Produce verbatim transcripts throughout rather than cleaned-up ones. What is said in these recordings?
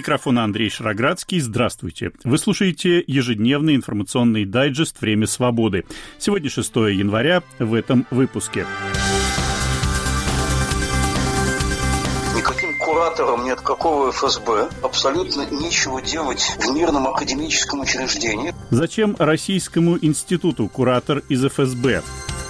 микрофона Андрей Шароградский. Здравствуйте. Вы слушаете ежедневный информационный дайджест «Время свободы». Сегодня шестое января, в этом выпуске. Никаким кураторам нет какого эф эс бэ абсолютно нечего делать в мирном академическом учреждении. Зачем Российскому институту куратор из эф эс бэ?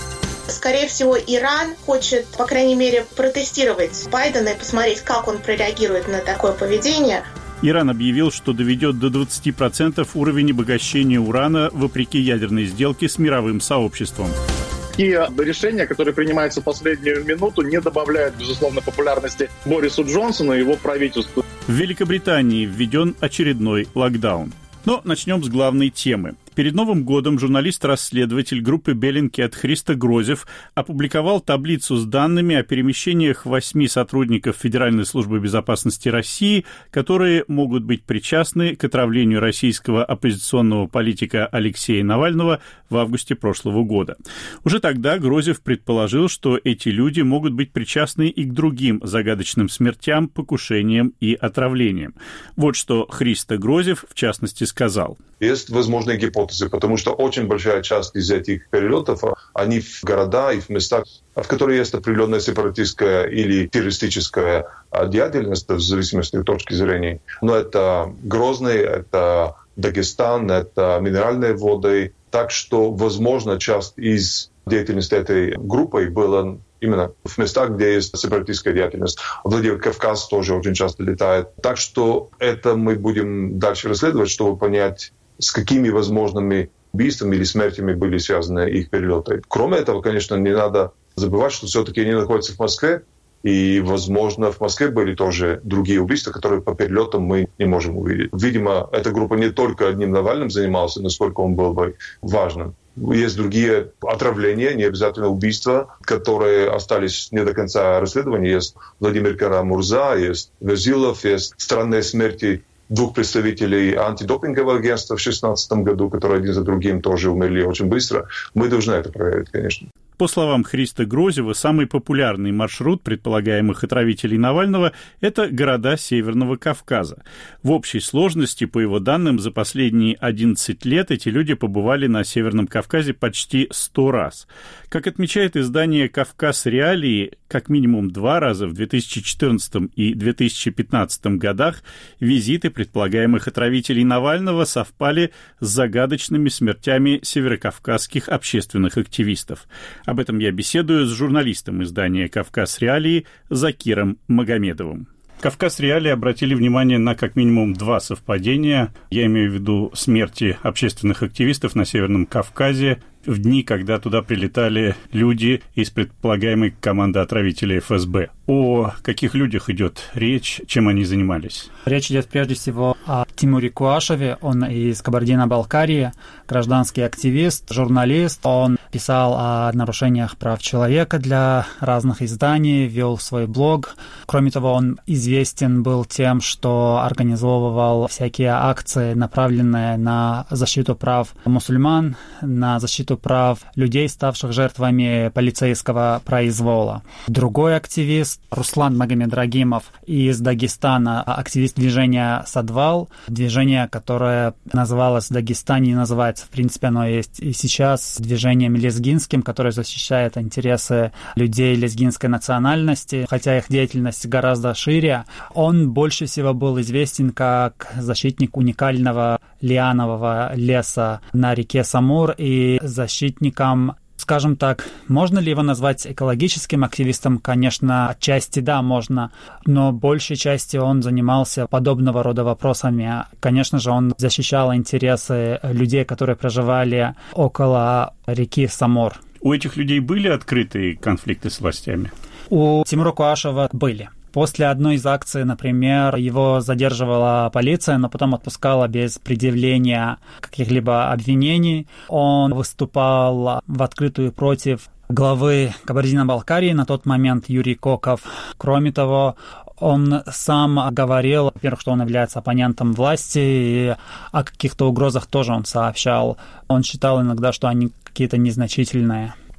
Скорее всего, Иран хочет, по крайней мере, протестировать Байдена и посмотреть, как он прореагирует на такое поведение. Иран объявил, что доведет до двадцати процентов уровень обогащения урана вопреки ядерной сделке с мировым сообществом. Такие решения, которые принимаются в последнюю минуту, не добавляют, безусловно, популярности Борису Джонсону и его правительству. В Великобритании введен очередной локдаун. Но начнем с главной темы. Перед Новым годом журналист-расследователь группы Bellingcat Христо Грозев опубликовал таблицу с данными о перемещениях восьми сотрудников Федеральной службы безопасности России, которые могут быть причастны к отравлению российского оппозиционного политика Алексея Навального в августе прошлого года. Уже тогда Грозев предположил, что эти люди могут быть причастны и к другим загадочным смертям, покушениям и отравлениям. Вот что Христо Грозев, в частности, сказал. Есть возможные гипотезы, потому что очень большая часть из этих перелетов, они в города и в местах, в которых есть определенная сепаратистская или террористическая деятельность, в зависимости от точки зрения. Но это Грозный, это Дагестан, это минеральные воды. Так что, возможно, часть из деятельности этой группы была именно в местах, где есть сепаратистская деятельность. Владикавказ тоже очень часто летает. Так что это мы будем дальше расследовать, чтобы понять, с какими возможными убийствами или смертями были связаны их перелеты. Кроме этого, конечно, не надо забывать, что все-таки они находятся в Москве, и, возможно, в Москве были тоже другие убийства, которые по перелетам мы не можем увидеть. Видимо, эта группа не только одним Навальным занималась, насколько он был бы важным. Есть другие отравления, не обязательно убийства, которые остались не до конца расследования. Есть Владимир Кара-Мурза, есть Верзилов, есть странные смерти двух представителей антидопингового агентства в две тысячи шестнадцатом году, которые один за другим тоже умерли очень быстро. Мы должны это проверить, конечно. По словам Христо Грозева, самый популярный маршрут предполагаемых отравителей Навального – это города Северного Кавказа. В общей сложности, по его данным, за последние одиннадцать лет эти люди побывали на Северном Кавказе почти сто раз. Как отмечает издание «Кавказ Реалии», как минимум два раза в две тысячи четырнадцатом и две тысячи пятнадцатом годах визиты предполагаемых отравителей Навального совпали с загадочными смертями северокавказских общественных активистов. Об этом я беседую с журналистом издания «Кавказ Реалии» Закиром Магомедовым. «Кавказ Реалии» обратили внимание на как минимум два совпадения. Я имею в виду смерти общественных активистов на Северном Кавказе в дни, когда туда прилетали люди из предполагаемой команды отравителей эф эс бэ. О каких людях идет речь, чем они занимались? Речь идет прежде всего о Тимуре Куашеве. Он из Кабардино-Балкарии, гражданский активист, журналист. Он писал о нарушениях прав человека для разных изданий, вел свой блог. Кроме того, он известен был тем, что организовывал всякие акции, направленные на защиту прав мусульман, на защиту прав людей, ставших жертвами полицейского произвола. Другой активист, Руслан Магомедрагимов из Дагестана, активист движения «Садвал», движение, которое называлось в Дагестане и называется, в принципе, оно есть и сейчас, движением лезгинским, которое защищает интересы людей лезгинской национальности, хотя их деятельность гораздо шире. Он больше всего был известен как защитник уникального лианового леса на реке Самур и защитником, скажем так, можно ли его назвать экологическим активистом? Конечно, отчасти да, можно, но большей части он занимался подобного рода вопросами. Конечно же, он защищал интересы людей, которые проживали около реки Самур. У этих людей были открытые конфликты с властями? У Тимура Куашева были. После одной из акций, например, его задерживала полиция, но потом отпускала без предъявления каких-либо обвинений. Он выступал в открытую против главы Кабардино-Балкарии на тот момент Юрий Коков. Кроме того, он сам говорил, во-первых, что он является оппонентом власти, и о каких-то угрозах тоже он сообщал. Он считал иногда, что они какие-то незначительные.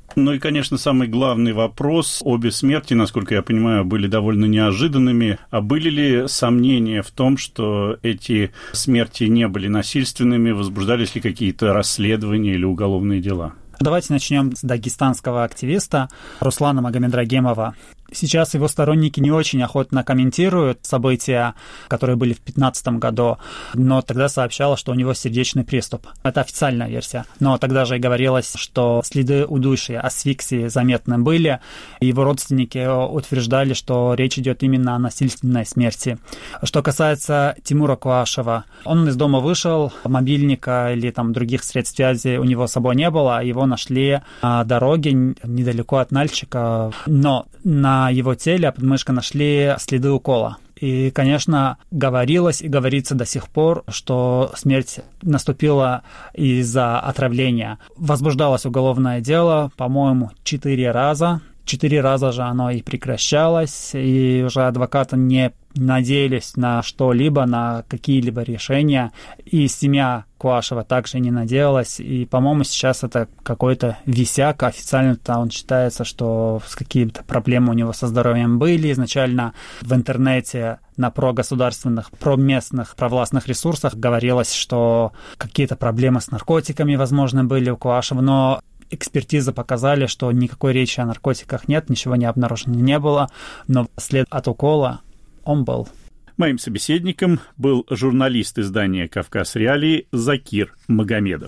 Ну и, конечно, самый главный вопрос. Обе смерти, насколько я понимаю, были довольно неожиданными. А были ли сомнения в том, что эти смерти не были насильственными? Возбуждались ли какие-то расследования или уголовные дела? Давайте начнем с дагестанского активиста Руслана Магомедрагимова. Сейчас его сторонники не очень охотно комментируют события, которые были в две тысячи пятнадцатом году, но тогда сообщалось, что у него сердечный приступ. Это официальная версия. Но тогда же и говорилось, что следы удушья, асфиксии заметны были, и его родственники утверждали, что речь идет именно о насильственной смерти. Что касается Тимура Куашева, он из дома вышел, мобильника или там других средств связи у него с собой не было, его нашли на дороге недалеко от Нальчика, но на его теле, под мышкой, нашли следы укола. И, конечно, говорилось и говорится до сих пор, что смерть наступила из-за отравления. Возбуждалось уголовное дело, по-моему, четыре раза. Четыре раза же оно и прекращалось, и уже адвокаты не надеялись на что-либо, на какие-либо решения. И семья Куашева также не надеялась. И, по-моему, сейчас это какой-то висяк. Официально-то он считается, что какие-то проблемы у него со здоровьем были. Изначально в интернете на прогосударственных, проместных, провластных ресурсах говорилось, что какие-то проблемы с наркотиками, возможно, были у Куашева, но экспертизы показали, что никакой речи о наркотиках нет, ничего не обнаружено не было, но след от укола он был. Моим собеседником был журналист издания «Кавказ Реалии» Закир Магомедов.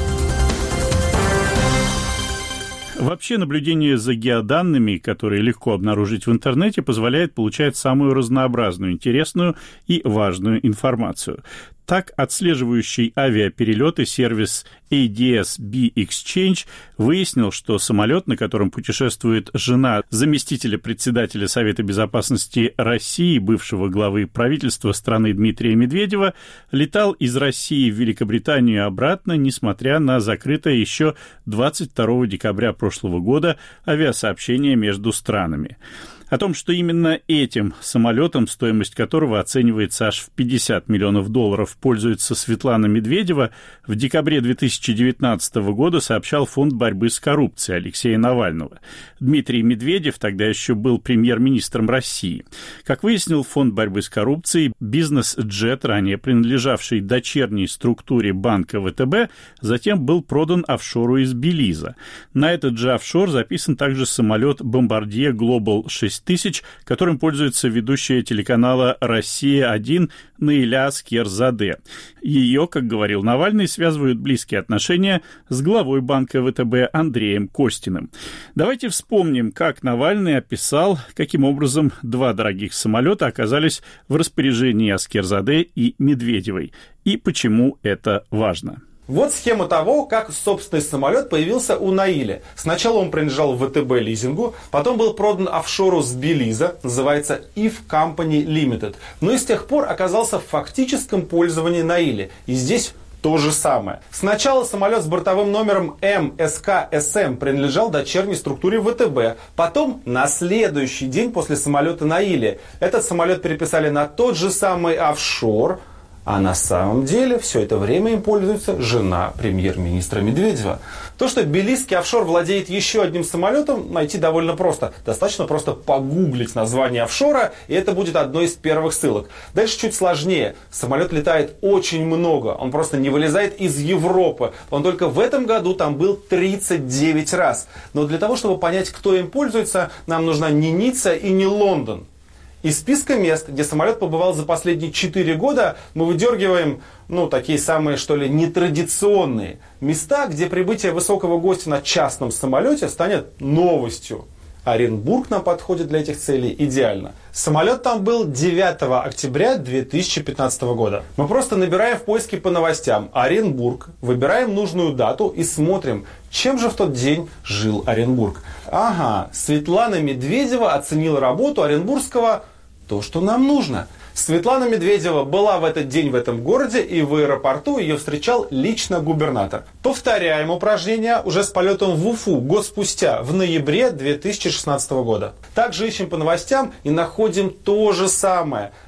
Вообще, наблюдение за геоданными, которые легко обнаружить в интернете, позволяет получать самую разнообразную, интересную и важную информацию. Так, отслеживающий авиаперелеты сервис эй ди эс би Exchange выяснил, что самолет, на котором путешествует жена заместителя председателя Совета безопасности России, бывшего главы правительства страны Дмитрия Медведева, летал из России в Великобританию и обратно, несмотря на закрытое еще двадцать второго декабря прошлого года авиасообщение между странами. О том, что именно этим самолетом, стоимость которого оценивается аж в пятьдесят миллионов долларов, пользуется Светлана Медведева, в декабре две тысячи девятнадцатого года сообщал Фонд борьбы с коррупцией Алексея Навального. Дмитрий Медведев тогда еще был премьер-министром России. Как выяснил Фонд борьбы с коррупцией, бизнес-джет, ранее принадлежавший дочерней структуре банка вэ тэ бэ, затем был продан офшору из Белиза. На этот же офшор записан также самолет Bombardier Global шесть тысяч, которым пользуется ведущая телеканала «Россия-один» Наиля Аскерзаде. Ее, как говорил Навальный, связывают близкие отношения с главой банка вэ тэ бэ Андреем Костиным. Давайте вспомним, как Навальный описал, каким образом два дорогих самолета оказались в распоряжении Аскерзаде и Медведевой, и почему это важно. Вот схема того, как собственный самолет появился у Наиля. Сначала он принадлежал вэ тэ бэ лизингу, потом был продан офшору с Белиза, называется ив Company Limited, но и с тех пор оказался в фактическом пользовании Наиля. И здесь то же самое. Сначала самолет с бортовым номером эм эс ка эс эм принадлежал дочерней структуре вэ тэ бэ. Потом, на следующий день после самолета Наиля, этот самолет переписали на тот же самый офшор. А на самом деле все это время им пользуется жена премьер-министра Медведева. То, что белизский офшор владеет еще одним самолетом, найти довольно просто. Достаточно просто погуглить название офшора, и это будет одной из первых ссылок. Дальше чуть сложнее. Самолет летает очень много. Он просто не вылезает из Европы. Он только в этом году там был тридцать девять раз. Но для того, чтобы понять, кто им пользуется, нам нужна не Ницца и не Лондон. Из списка мест, где самолет побывал за последние четыре года, мы выдергиваем, ну, такие самые, что ли, нетрадиционные места, где прибытие высокого гостя на частном самолете станет новостью. Оренбург нам подходит для этих целей идеально. Самолет там был девятого октября две тысячи пятнадцатого года. Мы просто набираем в поиске по новостям Оренбург, выбираем нужную дату и смотрим, чем же в тот день жил Оренбург. Ага, Светлана Медведева оценила работу оренбургского то, что нам нужно. Светлана Медведева была в этот день в этом городе, и в аэропорту ее встречал лично губернатор. Повторяем упражнение уже с полетом в Уфу год спустя, в ноябре две тысячи шестнадцатого года. Также ищем по новостям и находим то же самое.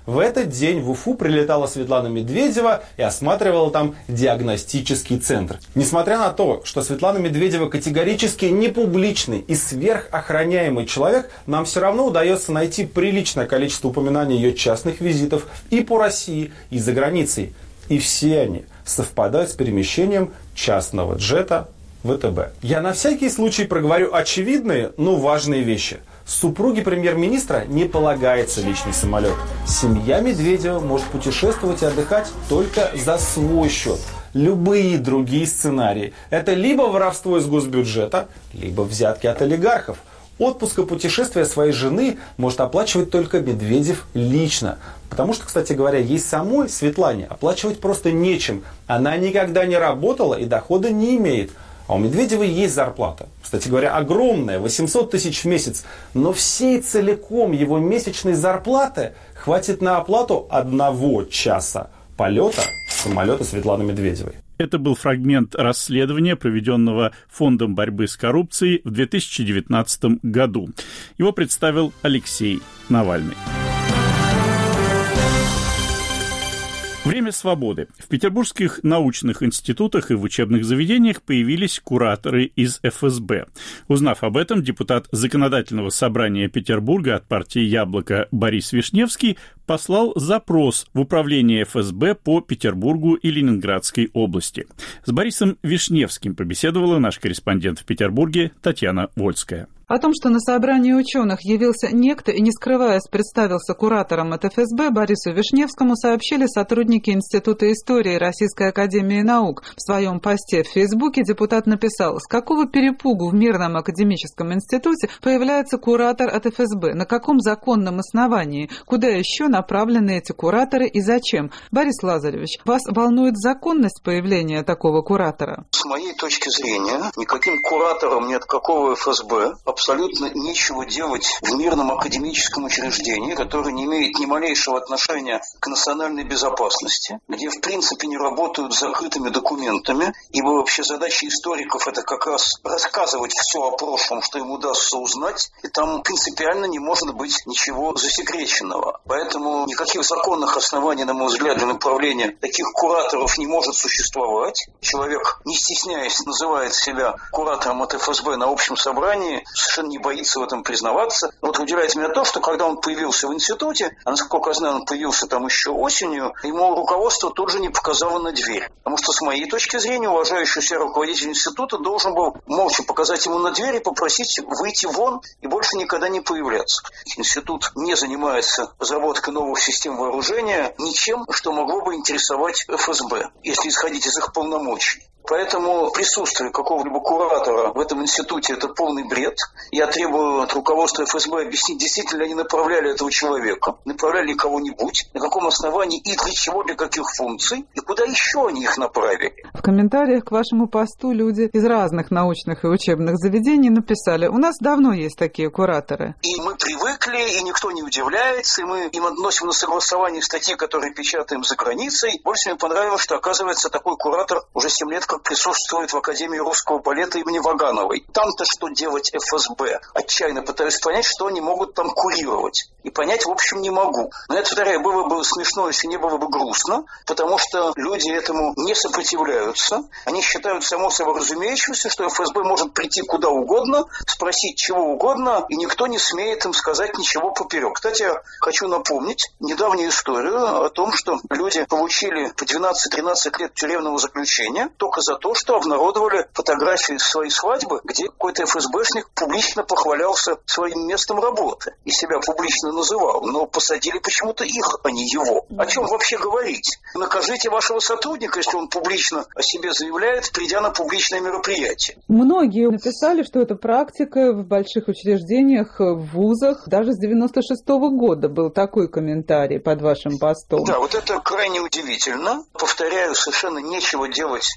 В этот день в Уфу прилетала Светлана Медведева и осматривала там диагностический центр. Несмотря на то, что Светлана Медведева категорически не публичный и сверхохраняемый человек, нам все равно удается найти приличное количество упоминаний ее частных визитов и по России, и за границей. И все они совпадают с перемещением частного джета вэ тэ бэ. Я на всякий случай проговорю очевидные, но важные вещи. Супруге премьер-министра не полагается личный самолет. Семья Медведева может путешествовать и отдыхать только за свой счет. Любые другие сценарии – это либо воровство из госбюджета, либо взятки от олигархов. Отпуск и путешествия своей жены может оплачивать только Медведев лично. Потому что, кстати говоря, ей самой, Светлане, оплачивать просто нечем. Она никогда не работала и дохода не имеет. А у Медведева есть зарплата. Кстати говоря, огромная, восемьсот тысяч в месяц. Но всей целиком его месячной зарплаты хватит на оплату одного часа полета самолета Светланы Медведевой. Это был фрагмент расследования, проведенного Фондом борьбы с коррупцией в две тысячи девятнадцатом году. Его представил Алексей Навальный. Время свободы. В петербургских научных институтах и в учебных заведениях появились кураторы из эф эс бэ. Узнав об этом, депутат Законодательного собрания Петербурга от партии «Яблоко» Борис Вишневский послал запрос в управление эф эс бэ по Петербургу и Ленинградской области. С Борисом Вишневским побеседовала наш корреспондент в Петербурге Татьяна Вольская. О том, что на собрании ученых явился некто и, не скрываясь, представился куратором от эф эс бэ, Борису Вишневскому сообщили сотрудники Института истории Российской академии наук. В своем посте в Фейсбуке депутат написал, с какого перепугу в Мирном академическом институте появляется куратор от эф эс бэ, на каком законном основании, куда еще направлены эти кураторы и зачем. Борис Лазаревич, вас волнует законность появления такого куратора? С моей точки зрения, никаким куратором ни от какого эф эс бэ абсолютно нечего делать в мирном академическом учреждении, которое не имеет ни малейшего отношения к национальной безопасности, где в принципе не работают с закрытыми документами, ибо вообще задача историков это как раз рассказывать все о прошлом, что им удастся узнать, и там принципиально не может быть ничего засекреченного. Поэтому никаких законных оснований, на мой взгляд, для направления таких кураторов не может существовать. Человек, не стесняясь, называет себя куратором от эф эс бэ на общем собрании, совершенно не боится в этом признаваться. Вот удивляет меня то, что когда он появился в институте, а насколько я знаю, он появился там еще осенью, ему руководство тут же не показало на дверь. Потому что с моей точки зрения, уважающий себя руководитель института должен был молча показать ему на дверь и попросить выйти вон и больше никогда не появляться. Институт не занимается разработкой новых систем вооружения, ничем, что могло бы интересовать эф эс бэ, если исходить из их полномочий. Поэтому присутствие какого-либо куратора в этом институте – это полный бред. Я требую от руководства эф эс бэ объяснить, действительно ли они направляли этого человека, направляли ли кого-нибудь, на каком основании и для чего, для каких функций, и куда еще они их направили. В комментариях к вашему посту люди из разных научных и учебных заведений написали, у нас давно есть такие кураторы. И мы привыкли, и никто не удивляется, и мы им относим на согласование статьи, которые печатаем за границей. Больше мне понравилось, что, оказывается, такой куратор уже семь лет как присутствует в Академии русского балета имени Вагановой. Там-то что делать эф эс бэ? Отчаянно пытаюсь понять, что они могут там курировать. И понять, в общем, не могу. Но это, повторяю, было бы смешно, если не было бы грустно, потому что люди этому не сопротивляются. Они считают само собой разумеющимся, что эф эс бэ может прийти куда угодно, спросить чего угодно, и никто не смеет им сказать ничего поперек. Кстати, я хочу напомнить недавнюю историю о том, что люди получили по двенадцать-тринадцать лет тюремного заключения только за то, что обнародовали фотографии своей свадьбы, где какой-то эф эс бэшник публично похвалялся своим местом работы и себя публично называл, но посадили почему-то их, а не его. О чем вообще говорить? Накажите вашего сотрудника, если он публично о себе заявляет, придя на публичное мероприятие. Многие написали, что это практика в больших учреждениях, в вузах. Даже с девяносто шестого года был такой комментарий под вашим постом. Да, вот это крайне удивительно. Повторяю, совершенно нечего делать эф эс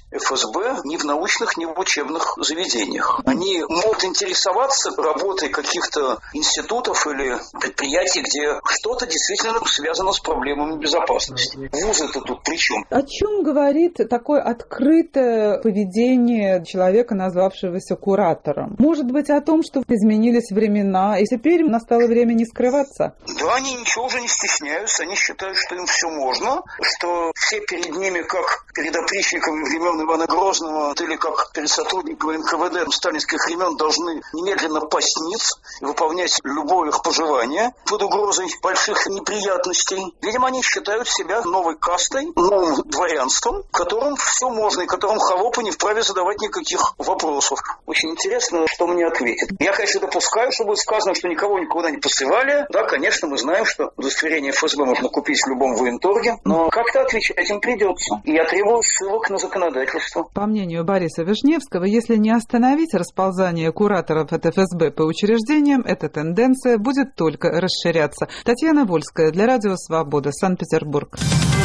ФСБ ни в научных, ни в учебных заведениях. Они могут интересоваться работой каких-то институтов или предприятий, где что-то действительно связано с проблемами безопасности. Вузы-то тут при чем? О чем говорит такое открытое поведение человека, назвавшегося куратором? Может быть, о том, что изменились времена, и теперь настало время не скрываться? Да, они ничего уже не стесняются, они считают, что им все можно, что все перед ними, как перед опричниками времен Ивана Грозного, или как перед сотрудниками эн ка вэ дэ сталинских времен, должны немедленно пасть ниц и выполнять любое их пожелание под угрозой больших неприятностей. Видимо, они считают себя новой кастой, новым дворянством, которым все можно, и которым холопы не вправе задавать никаких вопросов. Очень интересно, что мне ответят. Я, конечно, допускаю, что будет сказано, что никого никуда не посылали. Да, конечно, мы знаем, что удостоверение эф эс бэ можно купить в любом военторге, но как-то отвечать им придется. И я требую ссылок на законодательство. По мнению Бориса Вишневского, если не остановить расползание кураторов от эф эс бэ по учреждениям, эта тенденция будет только расширяться. Татьяна Вольская для Радио Свобода, Санкт-Петербург.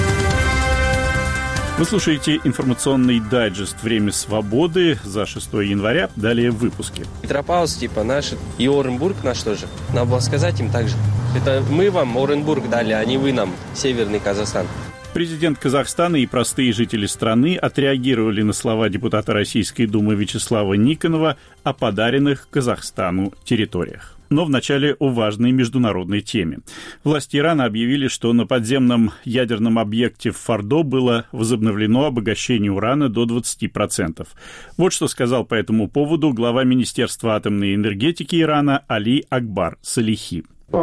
Вы слушаете информационный дайджест «Время свободы» за шестое января. Далее в выпуске. Петропавловск, типа, наш, и Оренбург наш тоже. Надо было сказать им так же. Это мы вам Оренбург дали, а не вы нам Северный Казахстан. Президент Казахстана и простые жители страны отреагировали на слова депутата Российской Думы Вячеслава Никонова о подаренных Казахстану территориях. Но вначале о важной международной теме. Власти Ирана объявили, что на подземном ядерном объекте в Фордо было возобновлено обогащение урана до двадцати процентов. Вот что сказал по этому поводу глава Министерства атомной энергетики Ирана Али Акбар Салихи.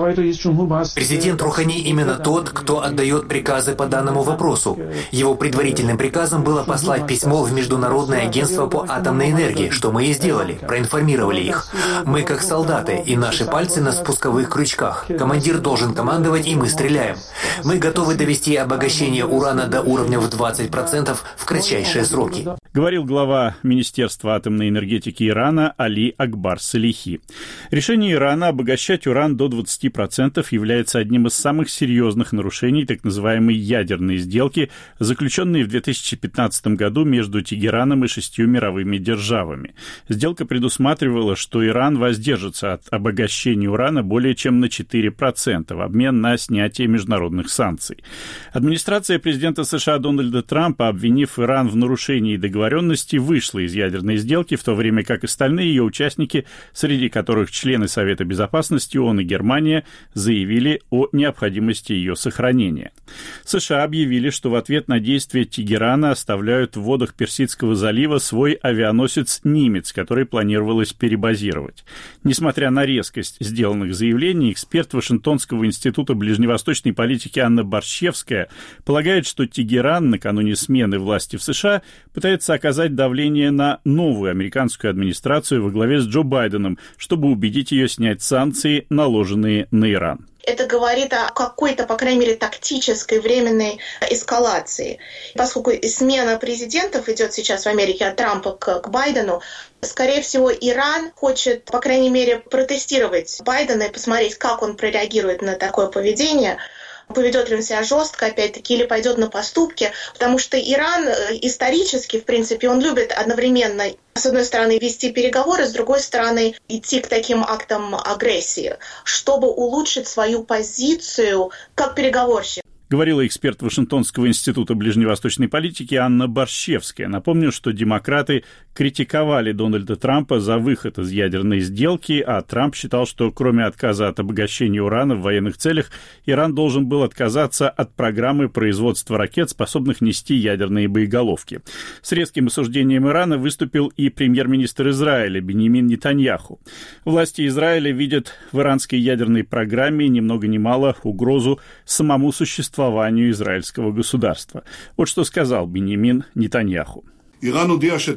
Президент Рухани именно тот, кто отдает приказы по данному вопросу. Его предварительным приказом было послать письмо в Международное агентство по атомной энергии, что мы и сделали, проинформировали их. Мы как солдаты, и наши пальцы на спусковых крючках. Командир должен командовать, и мы стреляем. Мы готовы довести обогащение урана до уровня в двадцать процентов в кратчайшие сроки. Говорил глава Министерства атомной энергетики Ирана Али Акбар Салихи. Решение Ирана обогащать уран до двадцати процентов является одним из самых серьезных нарушений так называемой ядерной сделки, заключенной в две тысячи пятнадцатом году между Тегераном и шестью мировыми державами. Сделка предусматривала, что Иран воздержится от обогащения урана более чем на четыре процента в обмен на снятие международных санкций. Администрация президента США Дональда Трампа, обвинив Иран в нарушении договоренности, вышла из ядерной сделки, в то время как остальные ее участники, среди которых члены Совета Безопасности ООН и Германия, заявили о необходимости ее сохранения. США объявили, что в ответ на действия Тегерана оставляют в водах Персидского залива свой авианосец «Нимец», который планировалось перебазировать. Несмотря на резкость сделанных заявлений, эксперт Вашингтонского института ближневосточной политики Анна Борщевская полагает, что Тегеран накануне смены власти в США пытается оказать давление на новую американскую администрацию во главе с Джо Байденом, чтобы убедить ее снять санкции, наложенные на Иран. Это говорит о какой-то, по крайней мере, тактической временной эскалации. Поскольку смена президентов идет сейчас в Америке от Трампа к, к Байдену, скорее всего, Иран хочет, по крайней мере, протестировать Байдена и посмотреть, как он прореагирует на такое поведение. Поведет ли он себя жестко, опять-таки, или пойдет на поступки, потому что Иран исторически, в принципе, он любит одновременно, с одной стороны, вести переговоры, с другой стороны, идти к таким актам агрессии, чтобы улучшить свою позицию как переговорщик. Говорила эксперт Вашингтонского института ближневосточной политики Анна Борщевская. Напомню, что демократы критиковали Дональда Трампа за выход из ядерной сделки, а Трамп считал, что кроме отказа от обогащения урана в военных целях, Иран должен был отказаться от программы производства ракет, способных нести ядерные боеголовки. С резким осуждением Ирана выступил и премьер-министр Израиля Биньямин Нетаньяху. Власти Израиля видят в иранской ядерной программе ни много ни мало угрозу самому существованию израильского государства. Вот что сказал Биньямин Нетаньяху. Иран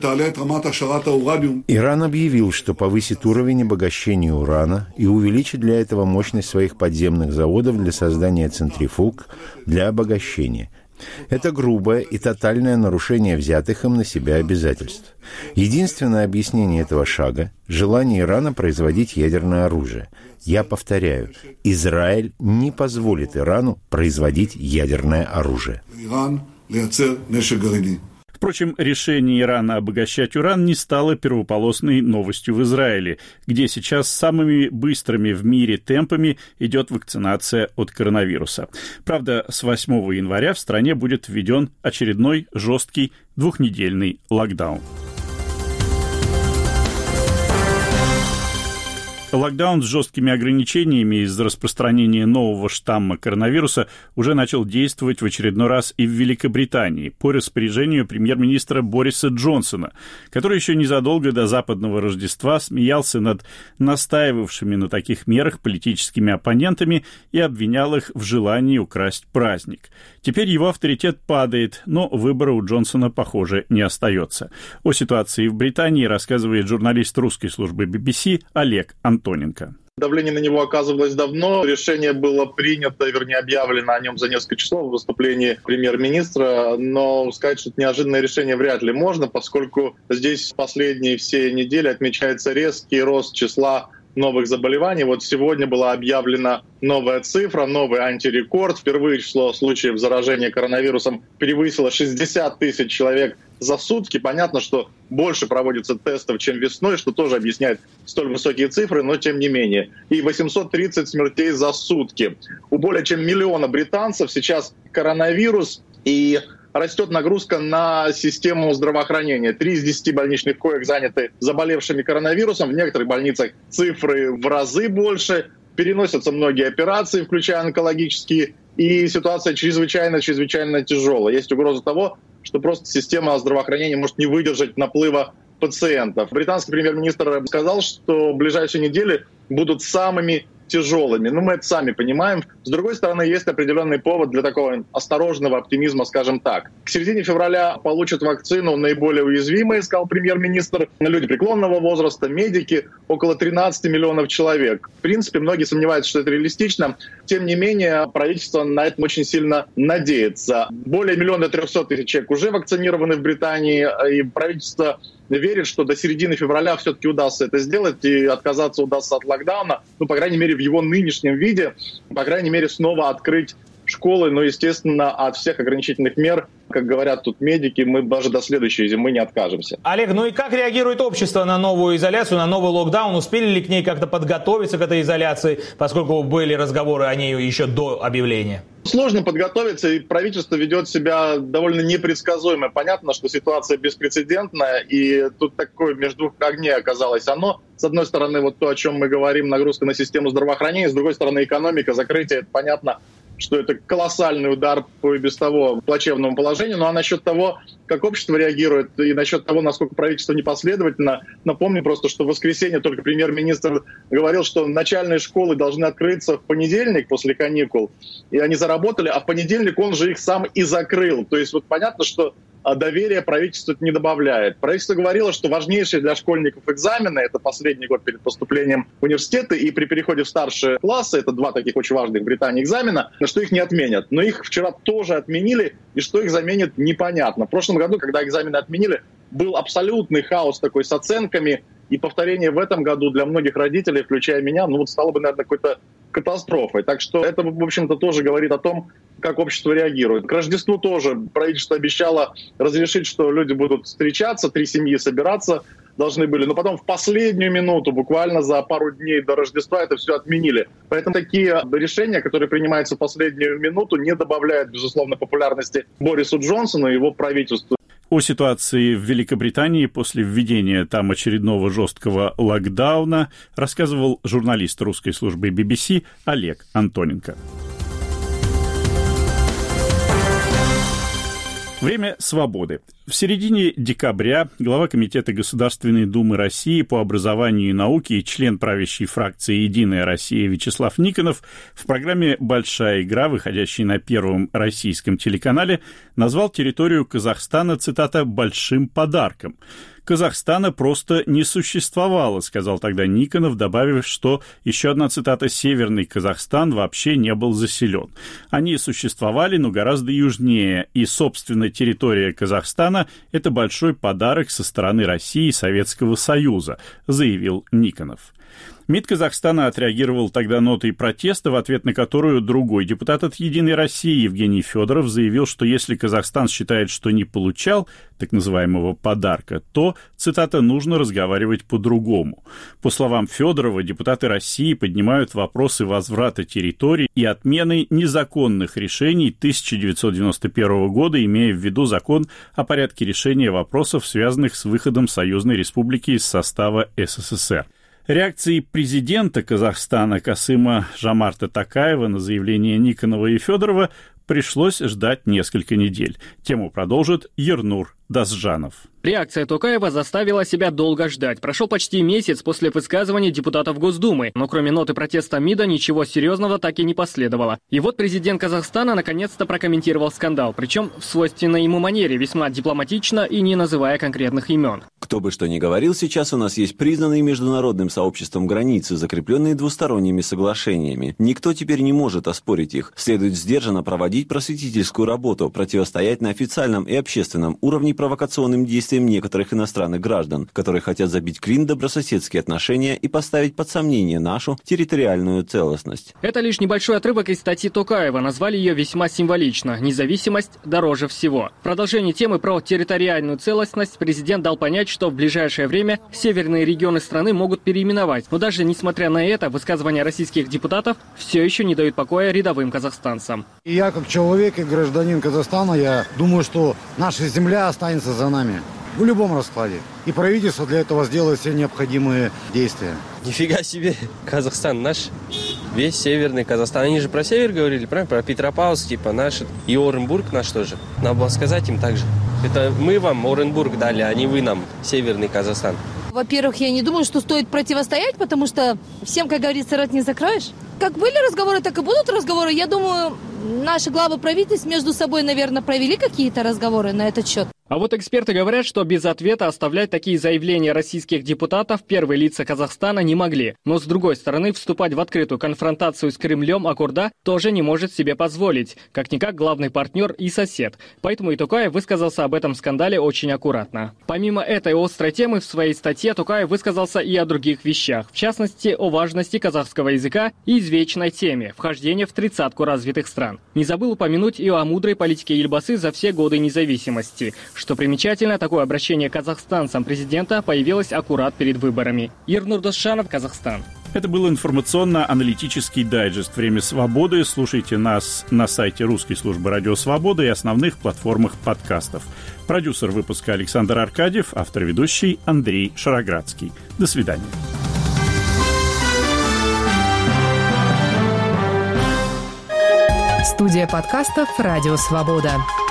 объявил, что повысит уровень обогащения урана и увеличит для этого мощность своих подземных заводов для создания центрифуг для обогащения. Это грубое и тотальное нарушение взятых им на себя обязательств. Единственное объяснение этого шага – желание Ирана производить ядерное оружие. Я повторяю, Израиль не позволит Ирану производить ядерное оружие. В Впрочем, решение Ирана обогащать уран не стало первополосной новостью в Израиле, где сейчас самыми быстрыми в мире темпами идет вакцинация от коронавируса. Правда, с восьмого января в стране будет введен очередной жесткий двухнедельный локдаун. Локдаун с жесткими ограничениями из-за распространения нового штамма коронавируса уже начал действовать в очередной раз и в Великобритании по распоряжению премьер-министра Бориса Джонсона, который еще незадолго до западного Рождества смеялся над настаивавшими на таких мерах политическими оппонентами и обвинял их в желании украсть праздник. Теперь его авторитет падает, но выбора у Джонсона, похоже, не остается. О ситуации в Британии рассказывает журналист русской службы би би си Олег Антоненко. Давление на него оказывалось давно. Решение было принято, вернее, объявлено о нем за несколько часов в выступлении премьер-министра. Но сказать, что это неожиданное решение вряд ли можно, поскольку здесь последние все недели отмечается резкий рост числа новых заболеваний. Вот сегодня была объявлена новая цифра, новый антирекорд. Впервые число случаев заражения коронавирусом превысило шестьдесят тысяч человек за сутки. Понятно, что больше проводится тестов, чем весной, что тоже объясняет столь высокие цифры, но тем не менее. И восемьсот тридцать смертей за сутки. У более чем миллиона британцев сейчас коронавирус, и растет нагрузка на систему здравоохранения. Три из десяти больничных коек заняты заболевшими коронавирусом. В некоторых больницах цифры в разы больше. Переносятся многие операции, включая онкологические. И ситуация чрезвычайно-чрезвычайно тяжелая. Есть угроза того, что просто система здравоохранения может не выдержать наплыва пациентов. Британский премьер-министр сказал, что ближайшие недели будут самыми тяжелыми. Ну, мы это сами понимаем. С другой стороны, есть определенный повод для такого осторожного оптимизма, скажем так. К середине февраля получат вакцину наиболее уязвимые, сказал премьер-министр. Люди преклонного возраста, медики, около тринадцать миллионов человек. В принципе, многие сомневаются, что это реалистично. Тем не менее, правительство на это очень сильно надеется. Более миллиона трехсот тысяч человек уже вакцинированы в Британии, и правительство верит, что до середины февраля все-таки удастся это сделать, и отказаться удастся от локдауна, ну, по крайней мере, в его нынешнем виде, по крайней мере, снова открыть школы, но, естественно, от всех ограничительных мер, как говорят тут медики, мы даже до следующей зимы не откажемся. Олег, ну и как реагирует общество на новую изоляцию, на новый локдаун? Успели ли к ней как-то подготовиться, к этой изоляции, поскольку были разговоры о ней еще до объявления? Сложно подготовиться, и правительство ведет себя довольно непредсказуемо. Понятно, что ситуация беспрецедентная, и тут такое между двух огней оказалось оно. С одной стороны, вот то, о чем мы говорим, нагрузка на систему здравоохранения, с другой стороны, экономика, закрытие, это понятно, что это колоссальный удар по и без того плачевному положению. Ну а насчет того, как общество реагирует, и насчет того, насколько правительство непоследовательно, напомню просто, что в воскресенье только премьер-министр говорил, что начальные школы должны открыться в понедельник после каникул, и они заработали, а в понедельник он же их сам и закрыл. То есть вот понятно, что доверие правительству это не добавляет. Правительство говорило, что важнейшие для школьников экзамены, это последний год перед поступлением в университеты, и при переходе в старшие классы, это два таких очень важных в Британии экзамена, что их не отменят. Но их вчера тоже отменили, и что их заменят, непонятно. В прошлом году, когда экзамены отменили, был абсолютный хаос такой с оценками, и повторение в этом году для многих родителей, включая меня, ну вот стало бы, наверное, какой-то катастрофой. Так что это, в общем-то, тоже говорит о том, как общество реагирует. К Рождеству тоже правительство обещало разрешить, что люди будут встречаться, три семьи собираться должны были, но потом в последнюю минуту, буквально за пару дней до Рождества, это все отменили. Поэтому такие решения, которые принимаются в последнюю минуту, не добавляют, безусловно, популярности Борису Джонсону и его правительству. О ситуации в Великобритании после введения там очередного жесткого локдауна рассказывал журналист русской службы би би си Олег Антоненко. Время свободы. В середине декабря глава Комитета Государственной Думы России по образованию и науке и член правящей фракции «Единая Россия» Вячеслав Никонов в программе «Большая игра», выходящей на Первом российском телеканале, назвал территорию Казахстана, цитата, «большим подарком». Казахстана просто не существовало, сказал тогда Никонов, добавив, что еще одна цитата: «Северный Казахстан вообще не был заселен». Они существовали, но гораздо южнее, и, собственно, территория Казахстана – это большой подарок со стороны России и Советского Союза, заявил Никонов. МИД Казахстана отреагировал тогда нотой протеста, в ответ на которую другой депутат от «Единой России» Евгений Федоров заявил, что если Казахстан считает, что не получал так называемого подарка, то, цитата, «нужно разговаривать по-другому». По словам Федорова, депутаты России поднимают вопросы возврата территорий и отмены незаконных решений тысяча девятьсот девяносто первого года, имея в виду закон о порядке решения вопросов, связанных с выходом Союзной Республики из состава СССР. Реакции президента Казахстана Касыма Жомарта Токаева на заявления Никонова и Федорова пришлось ждать несколько недель. Тему продолжит Ернур Дасжанов. Реакция Токаева заставила себя долго ждать. Прошел почти месяц после высказывания депутатов Госдумы, но кроме ноты протеста МИДа ничего серьезного так и не последовало. И вот президент Казахстана наконец-то прокомментировал скандал, причем в свойственной ему манере, весьма дипломатично и не называя конкретных имен. Кто бы что ни говорил, сейчас у нас есть признанные международным сообществом границы, закрепленные двусторонними соглашениями. Никто теперь не может оспорить их. Следует сдержанно проводить просветительскую работу, противостоять на официальном и общественном уровне провокационным действиям некоторых иностранных граждан, которые хотят забить клин добрососедские отношения и поставить под сомнение нашу территориальную целостность. Это лишь небольшой отрывок из статьи Токаева. Назвали ее весьма символично. Независимость дороже всего. В продолжении темы про территориальную целостность президент дал понять, что в ближайшее время северные регионы страны могут переименовать. Но даже несмотря на это, высказывания российских депутатов все еще не дают покоя рядовым казахстанцам. И я, как человек и гражданин Казахстана, я думаю, что наша земля останется за нами. В любом раскладе. И правительство для этого сделает все необходимые действия. Нифига себе, Казахстан наш. Весь северный Казахстан. Они же про север говорили, правильно? Про Петропавловск, типа наш. И Оренбург наш тоже. Надо было сказать им так же. Это мы вам Оренбург дали, а не вы нам северный Казахстан. Во-первых, я не думаю, что стоит противостоять, потому что всем, как говорится, рот не закроешь. Как были разговоры, так и будут разговоры. Я думаю, наши главы правительств между собой, наверное, провели какие-то разговоры на этот счет. А вот эксперты говорят, что без ответа оставлять такие заявления российских депутатов первые лица Казахстана не могли. Но с другой стороны, вступать в открытую конфронтацию с Кремлем Акурда тоже не может себе позволить. Как-никак главный партнер и сосед. Поэтому и Токаев высказался об этом скандале очень аккуратно. Помимо этой острой темы, в своей статье Токаев высказался и о других вещах. В частности, о важности казахского языка и извечной теме – вхождения в тридцатку развитых стран. Не забыл упомянуть и о мудрой политике Ельбасы за все годы независимости. Что примечательно, такое обращение к казахстанцам президента появилось аккурат перед выборами. Ернур Дасжанов, Казахстан. Это был информационно-аналитический дайджест «Время свободы». Слушайте нас на сайте русской службы «Радио Свобода» и основных платформах подкастов. Продюсер выпуска Александр Аркадьев, автор-ведущий Андрей Шароградский. До свидания. Студия подкастов «Радио Свобода».